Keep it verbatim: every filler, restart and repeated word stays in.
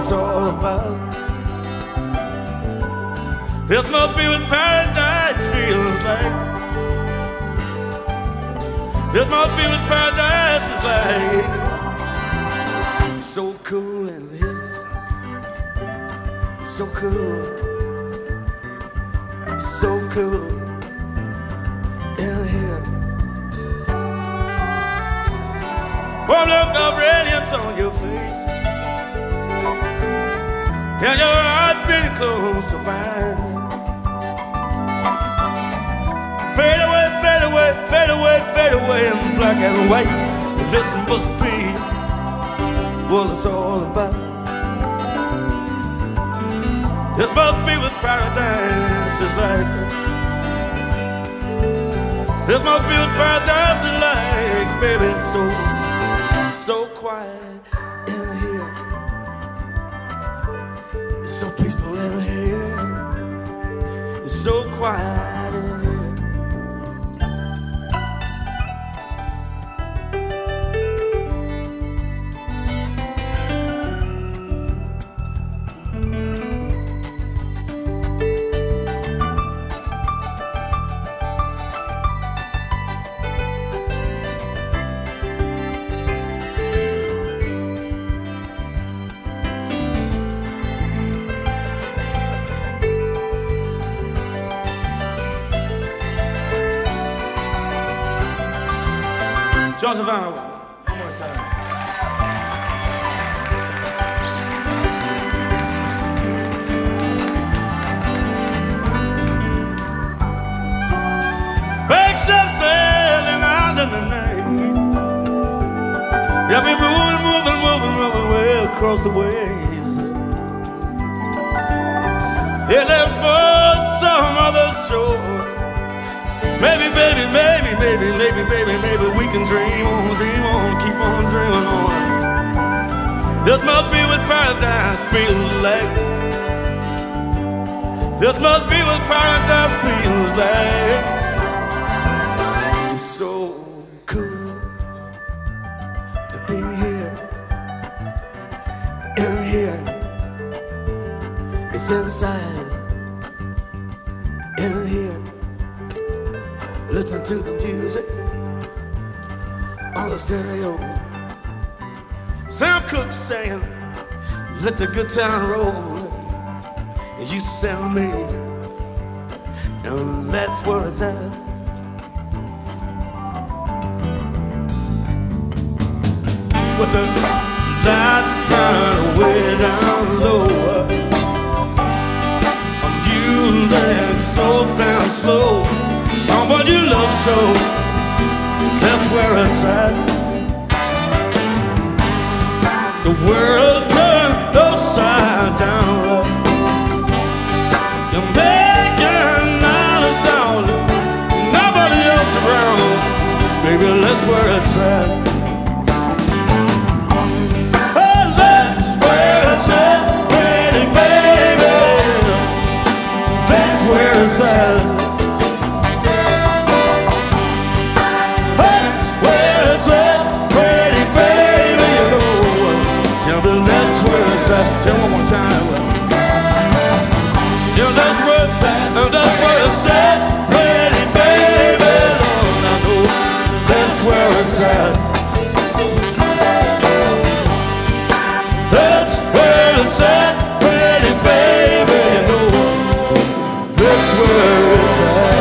it's all about. This must be what paradise feels like. This must be what paradise is like. So cool in here, so cool, so cool in here. Warm look of brilliance on your face, and your heart pretty close to mine. Fade away, fade away, fade away, fade away in black and white. This must be what it's all about. This must be what paradise is like. This must be what paradise is like, baby. It's so, so quiet in here. It's so peaceful in here. It's so quiet in here. John Savannah, one more time. Big ship sailing out in the night. Yeah, be moving, moving, moving, moving way across the waves. Yeah, left for some other shore. Maybe, baby, maybe, maybe, maybe, baby, maybe we can dream on, dream on, keep on dreaming on. This must be what paradise feels like. This must be what paradise feels like. It's so cool to be here, in here. It's inside, in here. Listening to the music on the stereo. Sam Cooke saying, let the good time roll. As you send me, and that's where it's at. With the lights turned way down low, music so down slow. Someone you love so, that's where it's at. The world turned upside down. You're making out of sound, nobody else around. Baby, that's where it's at. Oh, that's where it's at, pretty baby. That's where it's at. Say one more time. Yeah, that's where, that's where it's at, pretty baby. Lord, I know that's where it's at. That's where it's at, pretty baby. You know that's where it's at.